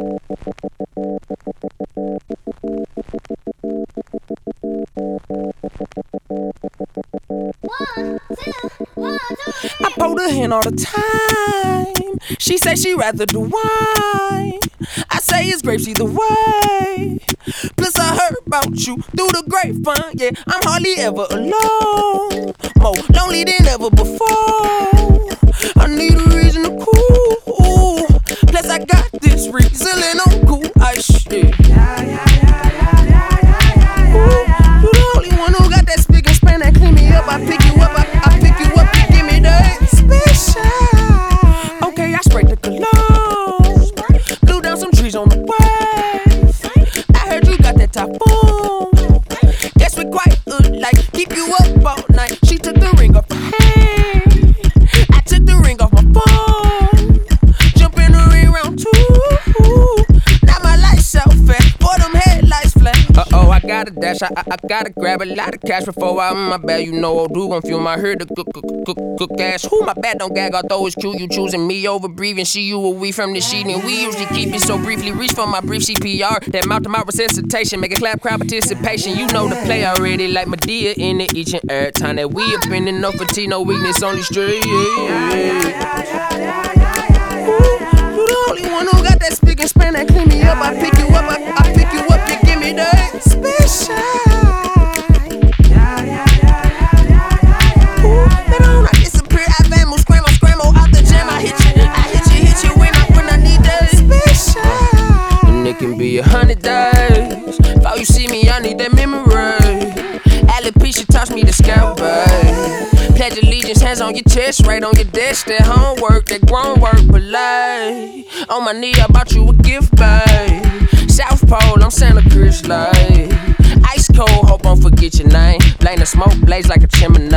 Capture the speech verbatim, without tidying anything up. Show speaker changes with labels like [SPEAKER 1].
[SPEAKER 1] I pulled her hand all the time. She say she rather do wine. I say it's grapes either way. Plus I heard about you through the grapevine. Yeah, I'm hardly ever alone. More lonely than ever before. I need a reason to cool. Plus I got this reason on cool ice shit. Yeah, yeah, yeah, yeah, yeah, yeah, yeah. You the only one who got that spick and span that clean me up. I pick you up, I, I pick you up, you give me that special. Okay, I sprayed the cologne, blew down some trees on the way. I heard you got that typhoon. Guess we quite good, like keep you up all night. She took the ring off her hand, I took the ring off my phone. Jump in the ring round two. Now my lights out fast, for them headlights flat. Uh oh, I gotta dash, I, I, I gotta grab a lot of cash before I'm in my bag. You know, old dude gon' fuel my herd to cook, cook, cook, cook ass. Who my bad don't gag, although it's cute. You choosing me over breathing. See you away from the sheet, and we usually keep it so briefly. Reach for my brief C P R, that mouth to mouth resuscitation, make a clap crowd participation. You know the play already, like Medea in it each and every time that we up in the no fatigue, no weakness, only straight. Yeah, yeah, yeah, yeah, yeah. Ooh, you the only one who got that spick and span that clean me up. I pick you up, I, I pick you up, you give me that special. Yeah, yeah, yeah, yeah, yeah, yeah. Ooh, but on I disappear, I vamble, scramble, scramble out the jam. I hit you, I hit you, hit you when I when I need that special. And it can be a hundred days. Before you see me, I need that memory. Alopecia taught me to scout, babe. Pledge allegiance, hands on your chest, right on your desk. That homework, that grown work, but lay on my knee, I bought you a gift, babe. South Pole, I'm Santa Cruz, like ice cold, hope I don't forget your name. Blame the smoke, blaze like a chimney.